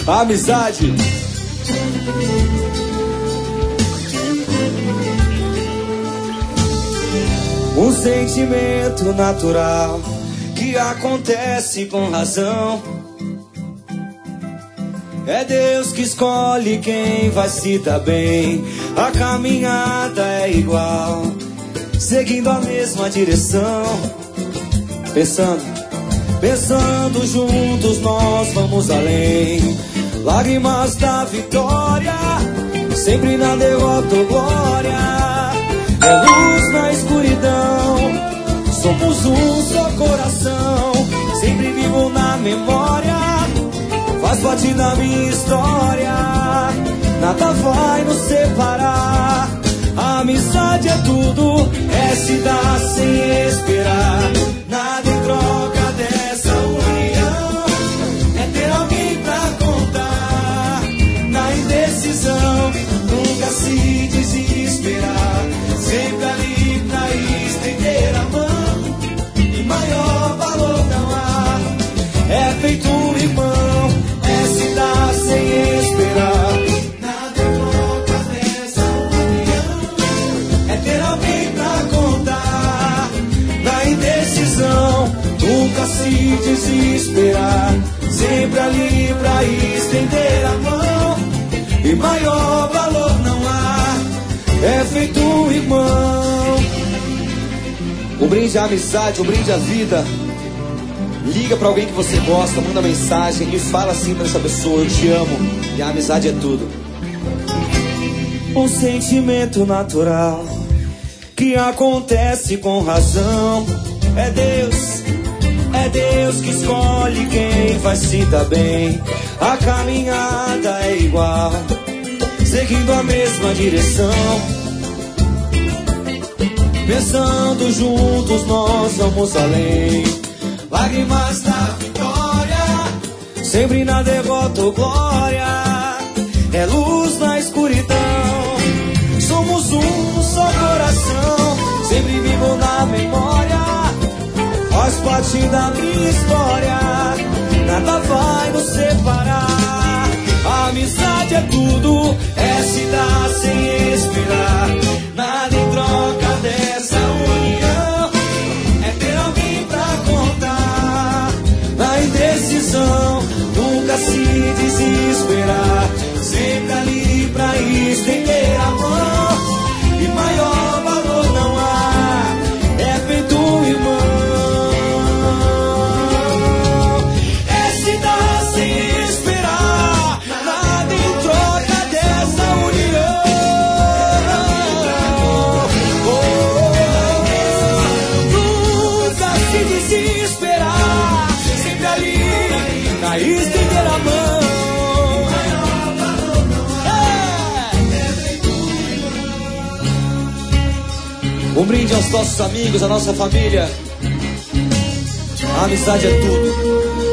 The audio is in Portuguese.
Amizade. Um sentimento natural que acontece com razão. É Deus que escolhe quem vai se dar bem. A caminhada é igual, seguindo a mesma direção. Pensando juntos nós vamos além. Lágrimas da vitória, sempre na derrota ou glória. É luz na escuridão, somos um só coração. Sempre vivo na memória, faz parte da minha história. Nada vai nos separar. A amizade é tudo, é se dar sem esperar. Nada em troca dessa união, é ter alguém pra contar. Na indecisão, nunca se desesperar. Sempre ali pra estender a mão, e maior valor não há. É feito um irmão, é se dar sem esperar. Nada em troca dessa união, é ter alguém pra contar. Na indecisão, nunca se desesperar. Sempre ali pra estender a mão, e maior valor não há. É feito um irmão. Um brinde à amizade, um brinde à vida. Liga pra alguém que você gosta, manda mensagem e fala assim pra essa pessoa: eu te amo. E a amizade é tudo. Um sentimento natural que acontece com razão. É Deus que escolhe quem vai se dar bem. A caminhada é igual, seguindo a mesma direção. Pensando juntos nós vamos além. Lágrimas da vitória, sempre na derrota ou glória. É luz na escuridão, somos um só coração. Sempre vivo na memória, faz parte da minha história. Nada vai nos separar. A amizade é tudo, é se dar sem esperar. Nada em troca dessa união, é ter alguém pra contar. Na indecisão, nunca se desesperar. Sempre ali pra estender a mão, e maior valor não há. É feito um irmão, é se dar sem esperar. Nada em troca dessa união. Nunca se desesperar. Sempre ali pra estender a mão. Um brinde aos nossos amigos, à nossa família. A amizade é tudo.